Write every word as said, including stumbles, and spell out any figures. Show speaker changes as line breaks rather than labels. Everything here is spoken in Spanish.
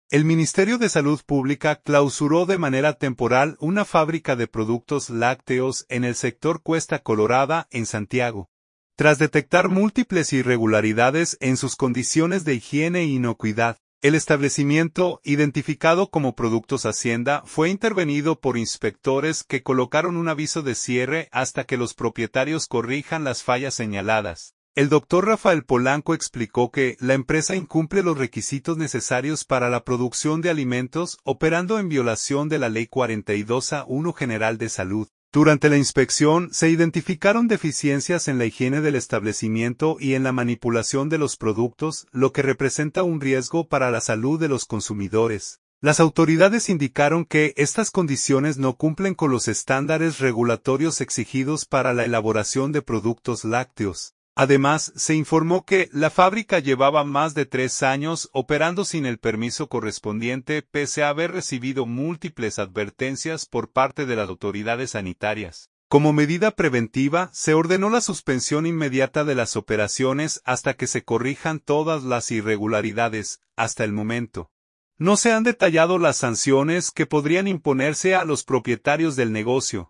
El Ministerio de Salud Pública clausuró de manera temporal una fábrica de productos lácteos en el sector Cuesta Colorada, en Santiago, tras detectar múltiples irregularidades en sus condiciones de higiene e inocuidad. El establecimiento, identificado como Productos Hacienda, fue intervenido por inspectores que colocaron un aviso de cierre hasta que los propietarios corrijan las fallas señaladas. El doctor Rafael Polanco explicó que la empresa incumple los requisitos necesarios para la producción de alimentos, operando en violación de la Ley cuarenta y dos A uno General de Salud. Durante la inspección se identificaron deficiencias en la higiene del establecimiento y en la manipulación de los productos, lo que representa un riesgo para la salud de los consumidores. Las autoridades indicaron que estas condiciones no cumplen con los estándares regulatorios exigidos para la elaboración de productos lácteos. Además, se informó que la fábrica llevaba más de tres años operando sin el permiso correspondiente pese a haber recibido múltiples advertencias por parte de las autoridades sanitarias. Como medida preventiva, se ordenó la suspensión inmediata de las operaciones hasta que se corrijan todas las irregularidades. Hasta el momento, no se han detallado las sanciones que podrían imponerse a los propietarios del negocio.